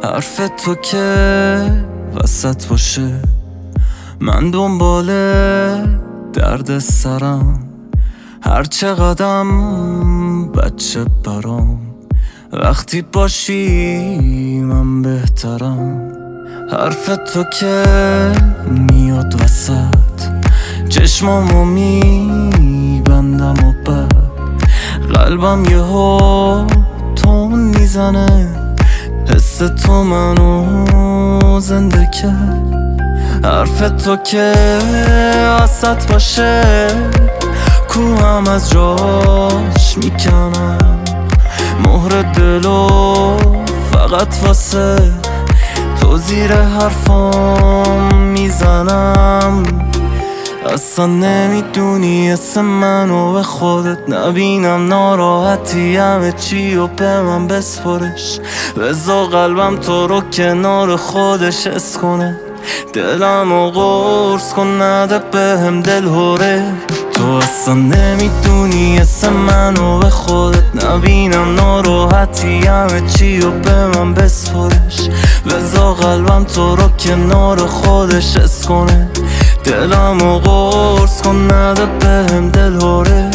حرف تو که وسط باشه، من دنبال درد سرم، هر چقدرم بچه برام، وقتی باشی من بهترم. حرف تو که میاد وسط، چشمامو میبندم و بعد قلبم یهو تون میزنه، حس تو منو زنده کرد. حرف تو که وسط باشه، کوهم از جاش میکنم، مهر دلو فقط واسه تو زیر حرفام میزنم. اصلا نمیدونی اسم منو به خودت نبینم، ناراحتی همه چی و به من بسپرش، بذار قلبم تو رو کنار خودش حس کنه، دلمو قرص کن نده بهم دلهوره. تو اصلا نمیدونی اسم منو به خودت نبینم، ناراحتی همه چی و به من بسپرش، بذار قلبم تو رو کنار خودش حس کنه، دلمو قرص کن نده بهم دلهوره.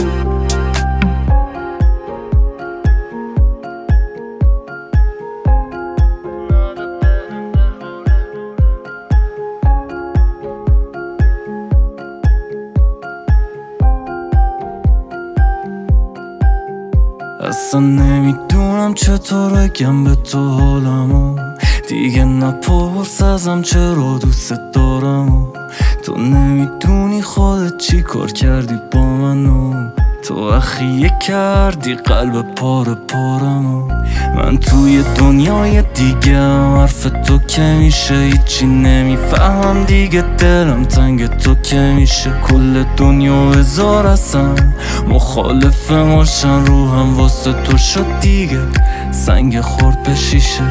اصلا نمیدونم چطور بگم به تو حالمو، دیگه نپرس ازم چرا دوست دارم. تو نمیدونی خودت چی کار کردی با منو، تو اخیه کردی قلب پاره پارمو. من توی دنیای دیگه حرف تو که میشه هیچی نمیفهمم دیگه، دلم تنگ تو که میشه، کل دنیا هزار هستن مخالف ماشن، روحم واسه تو شد دیگه سنگ خورد به شیشه.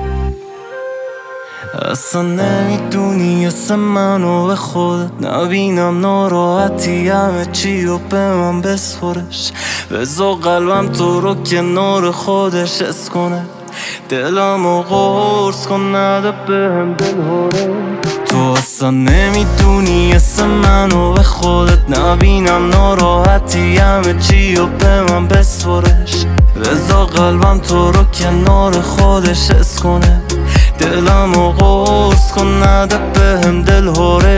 اصلا نمیدونی اسم منو به خودت نبینم، ناراحتی همه چی و به من بسپرش، بذار قلبم تو رو کنار خودش حس کنه، دلمو قرص کن نده بهم دلهوره. تو اصلا نمیدونی اسم منو به خودت نبینم، ناراحتی همه چی و به من بسپرش، بذار قلبم تو رو کنار خودش حس کنه، دلمو قرص کن نده بهم دلهوره.